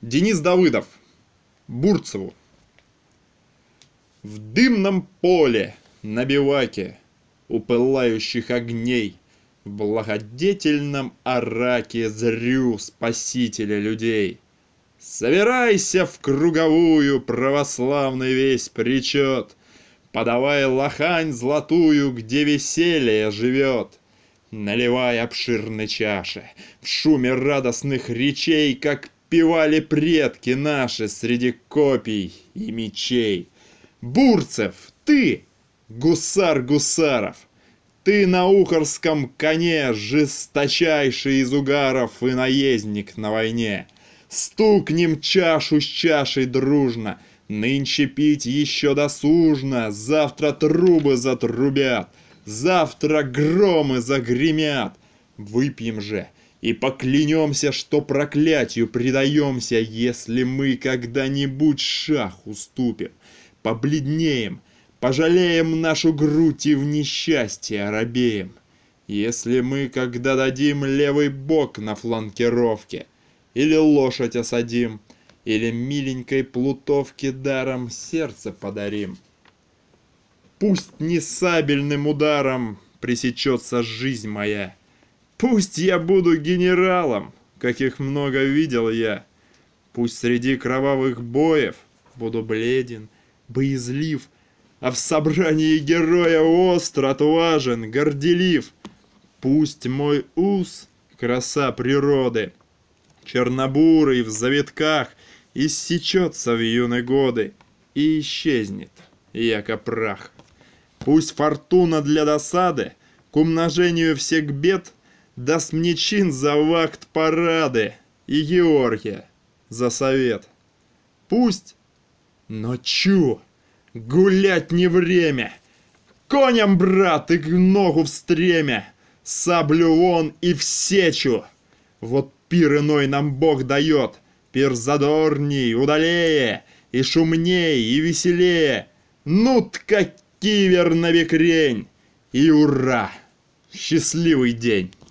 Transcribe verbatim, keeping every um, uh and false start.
Денис Давыдов. Бурцеву. В дымном поле, на биваке, у пылающих огней, в благодетельном араке зрю спасителя людей. Собирайся в круговую, православный весь причет, подавай лохань золотую, где веселье живет. Наливай обширной чаши, в шуме радостных речей, как певали предки наши среди копий и мечей. Бурцев, ты, гусар гусаров, ты на ухарском коне, жесточайший из угаров и наездник на войне. Стукнем чашу с чашей дружно, нынче пить еще досужно, завтра трубы затрубят, завтра громы загремят. Выпьем же и поклянемся, что проклятию предаемся, если мы когда-нибудь шах уступим, побледнеем, пожалеем нашу грудь и в несчастье оробеем. Если мы когда дадим левый бок на фланкировке, или лошадь осадим, или миленькой плутовке даром сердце подарим. Пусть не сабельным ударом пресечется жизнь моя, пусть я буду генералом, каких много видел я, пусть среди кровавых боев буду бледен, боязлив, а в собрании героя остр, отважен, горделив. Пусть мой ус, краса природы, чернобурый в завитках, иссечется в юные годы и исчезнет, яко прах. Пусть фортуна для досады к умножению всех бед даст мне чин за вакт парады и Георгия за совет. Пусть, но чу, гулять не время, коням, брат, и к ногу в стремя, саблю вон и в сечу. Вот пир иной нам Бог дает, пир задорней, удалее, и шумней, и веселее. Ну-тка, кивер на бекрень, и ура! Счастливый день!